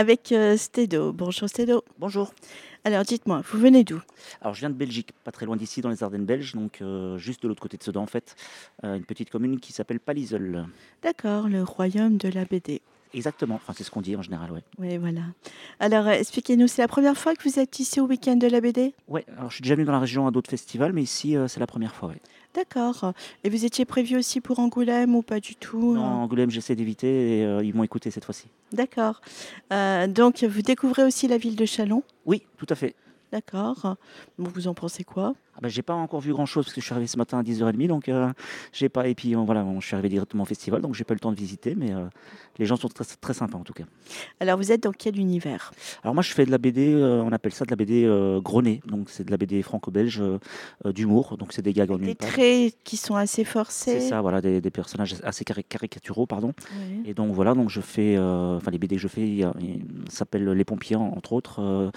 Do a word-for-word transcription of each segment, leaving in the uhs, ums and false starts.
avec euh, Stédo. Bonjour Stédo. Bonjour. Alors dites-moi, vous venez d'où? Alors je viens de Belgique, pas très loin d'ici, dans les Ardennes belges, donc euh, juste de l'autre côté de Sedan en fait, euh, une petite commune qui s'appelle Palaiseul. D'accord, le royaume de la B D. Exactement, enfin c'est ce qu'on dit en général, ouais. Oui, voilà. Alors euh, expliquez-nous, c'est la première fois que vous êtes ici au week-end de la B D? Ouais, alors je suis déjà venu dans la région à d'autres festivals, mais ici euh, c'est la première fois, ouais. D'accord. Et vous étiez prévu aussi pour Angoulême ou pas du tout? Non, euh Angoulême j'essaie d'éviter et euh, ils m'ont écouté cette fois-ci. D'accord. Euh, donc vous découvrez aussi la ville de Châlons? Oui, tout à fait. D'accord. Bon, vous en pensez quoi? Ah bah, j'ai pas encore vu grand-chose parce que je suis arrivé ce matin à dix heures trente, donc euh, j'ai pas. Et puis euh, voilà, bon, je suis arrivé directement au festival, donc j'ai pas eu le temps de visiter, mais euh, les gens sont très, très sympas en tout cas. Alors vous êtes dans quel univers? Alors moi je fais de la B D, euh, on appelle ça de la B D euh, grenée, donc c'est de la B D franco-belge euh, euh, d'humour, donc c'est des gags en Avec une des page. traits qui sont assez C'est forcés? ça, voilà, des, des personnages assez cari- caricaturaux, pardon. Oui. Et donc voilà, donc je fais, euh, enfin les B D que je fais, il y a- il s'appelle Les Pompiers entre autres, euh,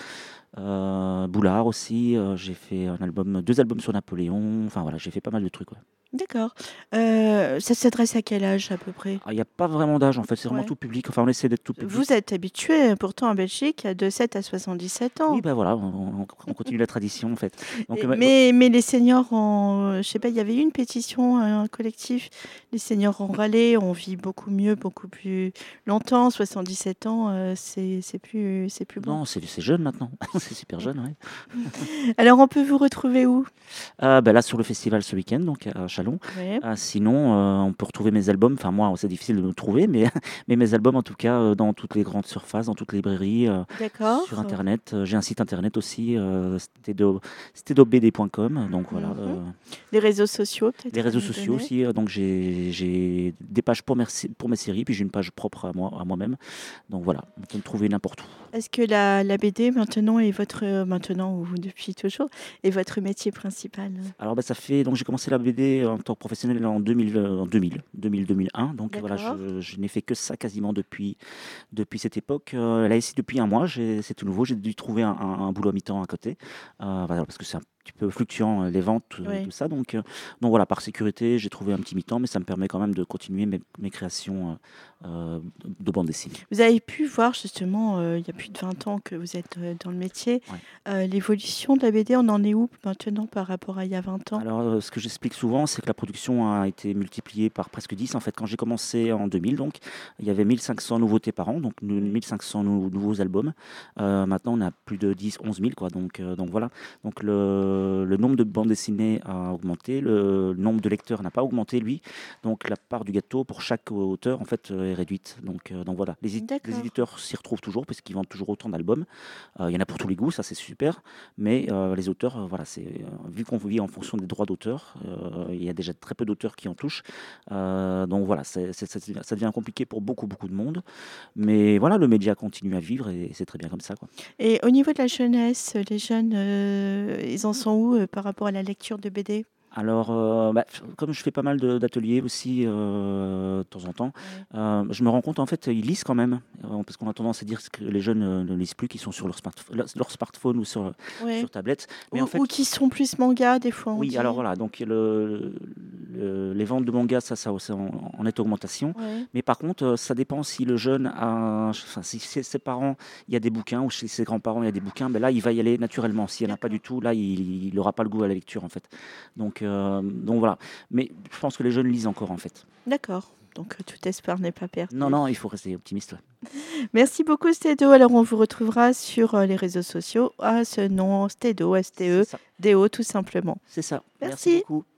euh, Boulard aussi. euh, j'ai fait un album, deux albums sur Napoléon. Enfin voilà, j'ai fait pas mal de trucs. Ouais. D'accord. Euh, ça s'adresse à quel âge à peu près? Ah, il n'y a pas vraiment d'âge en fait, c'est vraiment Ouais. tout public. Enfin on essaie d'être tout public. Vous êtes habitué pourtant en Belgique de sept à soixante-dix-sept Oui, ans. ben voilà, on, on- on continue la tradition en fait. Donc Et- euh, mais, mais les seniors ont, je sais pas, il y avait eu une pétition, un collectif. Les seniors ont râlé, on vit beaucoup mieux, beaucoup plus longtemps. soixante-dix-sept ans, euh, c'est c'est plus, c'est plus bon. non, c'est c'est jeune maintenant, c'est super jeune, ouais. Alors on peut vous retrouver où? Euh, ben là, sur le festival ce week-end, donc à Chalon. Ouais. Euh, sinon, euh, on peut retrouver mes albums. Enfin, moi, c'est difficile de me trouver, mais, mais mes albums, en tout cas, euh, dans toutes les grandes surfaces, dans toutes les librairies, euh, sur D'accord. Internet. Euh, J'ai un site Internet aussi, euh, stédo- stédobd point com. Donc voilà. Mhm. euh, Les réseaux sociaux, peut-être les à réseaux nous sociaux donner. aussi. euh, donc j'ai j'ai des pages pour mes, pour mes séries, puis j'ai une page propre à moi, à moi-même. Donc voilà, on peut me trouver n'importe où. Est-ce que la, la B D maintenant est votre, euh, maintenant ou depuis toujours, est votre métier principal? Alors bah, ça fait donc j'ai commencé la B D en tant que professionnel en deux mille, euh, en deux mille, deux mille, deux mille un. Donc voilà, D'accord. je, je n'ai fait que ça quasiment depuis depuis cette époque. Euh, là ici depuis un mois, j'ai- c'est tout nouveau. J'ai dû trouver un, un- un boulot à mi-temps à côté, euh, voilà, parce que c'est un petit peu fluctuant euh, les ventes euh, et Oui. tout ça. Donc euh, donc voilà, par sécurité, j'ai trouvé un petit mi-temps, mais ça me permet quand même de continuer mes, mes créations euh, euh, de bande dessinée. Vous avez pu voir justement, euh, il y a plus de vingt ans que vous êtes euh, dans le métier, Ouais. euh, l'évolution de la B D, on en est où maintenant par rapport à il y a vingt ans? Alors, euh, ce que j'explique souvent, c'est que la production a été multipliée par presque dix. En fait, quand j'ai commencé en deux mille, donc, il y avait mille cinq cents nouveautés par an, donc nou- Oui. mille cinq cents nou- nouveaux albums. Euh, maintenant, on a plus de dix, onze mille, quoi. Donc, euh, donc voilà. Donc, le, le nombre de bandes dessinées a augmenté, le nombre de lecteurs n'a pas augmenté, lui. Donc, la part du gâteau pour chaque auteur, en fait, euh, est réduite. Donc, euh, donc voilà. Les, édi- les D'accord. éditeurs s'y retrouvent toujours parce qu'ils vendent toujours autant d'albums. Euh, Il y en a pour tous les goûts, ça c'est super. Mais euh, les auteurs, euh, voilà, c'est euh, vu qu'on vit en fonction des droits d'auteur, euh, il y a déjà très peu d'auteurs qui en touchent. Euh, donc voilà, c'est- c'est- ça devient ça devient compliqué pour beaucoup, beaucoup de monde. Mais voilà, le média continue à vivre et c'est très bien comme ça, quoi. Et au niveau de la jeunesse, les jeunes, euh, ils en sont où euh, par rapport à la lecture de B D? Alors, euh, bah, f- comme je fais pas mal de- d'ateliers aussi euh, de temps en temps, Ouais. euh, je me rends compte en fait ils lisent quand même, euh, parce qu'on a tendance à dire que les jeunes euh, ne lisent plus, qu'ils sont sur leur, smartphone, leur leur smartphone ou sur, Ouais. sur tablette. Mais en Ou, fait, ou qui sont plus manga, des fois on oui, alors dit. voilà, donc le, le- les ventes de mangas, ça, ça, c'est en, en nette augmentation. Ouais. Mais par contre, euh, ça dépend si le jeune a, enfin, si chez ses parents, il y a des bouquins, ou chez ses grands-parents, il y a des bouquins, ben là, il va y aller naturellement. S'il n'y en a pas du D'accord. tout, là, il n'aura pas le goût à la lecture, en fait. Donc, euh, donc voilà. Mais je pense que les jeunes lisent encore, en fait. D'accord. Donc euh, tout espoir n'est pas Non, perdu. non, il faut rester optimiste. Ouais. Merci beaucoup Stédo. Alors on vous retrouvera sur euh, les réseaux sociaux à ce nom Stédo, C'est ça. S T E D O tout simplement. C'est ça. Merci Merci. beaucoup.